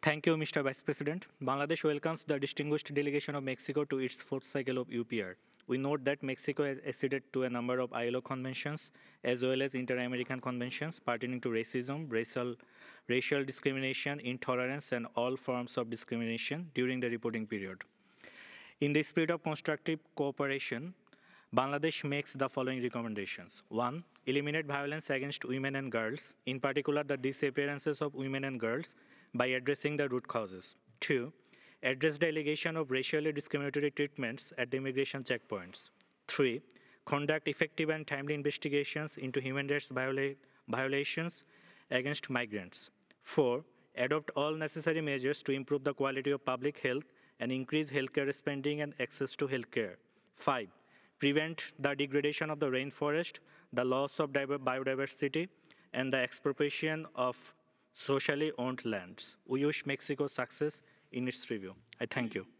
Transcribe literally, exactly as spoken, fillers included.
Thank you, Mister Vice President. Bangladesh welcomes the distinguished delegation of Mexico to its fourth cycle of U P R. We note that Mexico has acceded to a number of I L O conventions as well as inter-American conventions pertaining to racism, racial, racial discrimination, intolerance, and all forms of discrimination during the reporting period. In the spirit of constructive cooperation, Bangladesh makes the following recommendations. one. Eliminate violence against women and girls, in particular the disappearances of women and girls, by addressing the root causes. two. Address the allegation of racially discriminatory treatments at the immigration checkpoints. three. Conduct effective and timely investigations into human rights viola- violations against migrants. four. Adopt all necessary measures to improve the quality of public health and increase healthcare spending and access to healthcare. five. Prevent the degradation of the rainforest, the loss of biodiversity, and the expropriation of socially owned lands. We wish Mexico success in its review. I thank you.